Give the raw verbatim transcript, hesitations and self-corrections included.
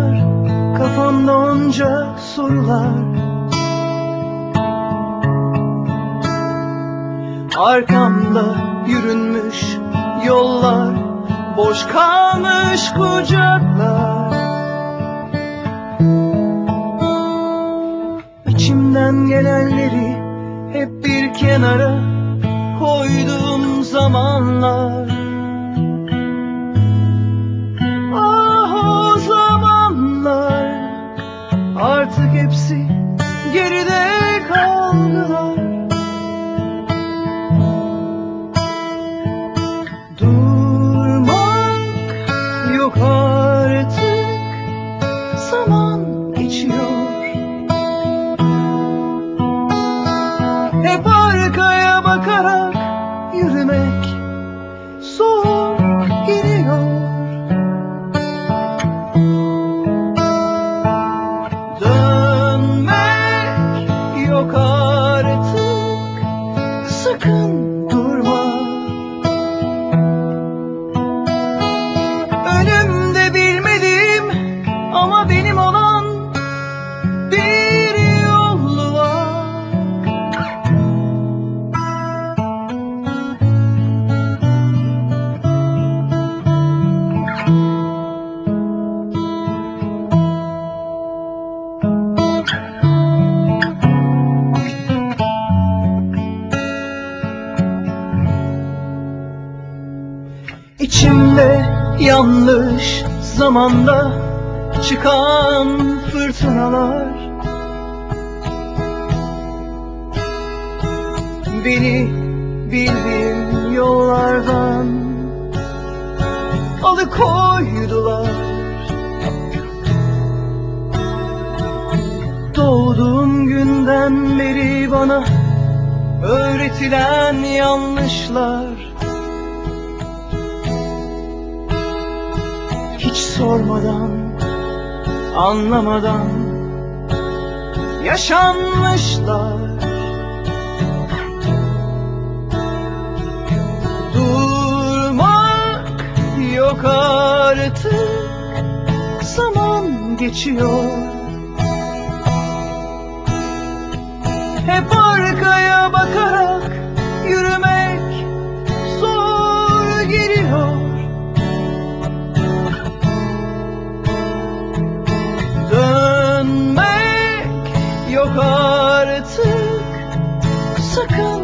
var kafamda onca sorular. Arkamda yürünmüş yollar, boş kalmış kucaklar. İçimden gelenleri hep bir kenara koyduğum zamanlar. Ah o zamanlar, artık hepsi geride kaldılar. Durmak yok artık, zaman geçiyor. Hep arkaya bakarak yürümek zor geliyor. Dönmek yok artık, sakın durma. Önümde bilmediğim ama benim olan bir yol var. İçimde yanlış zamanda çıkan fırtınalar beni bildiğim yollardan alıkoydular. Doğduğum günden beri bana öğretilen yanlışlar, hiç sormadan, anlamadan yaşanmışlar. Durmak yok artık, zaman geçiyor. Hep arkaya bakarak yürümek zor geliyor. Dönmek yok artık, sakın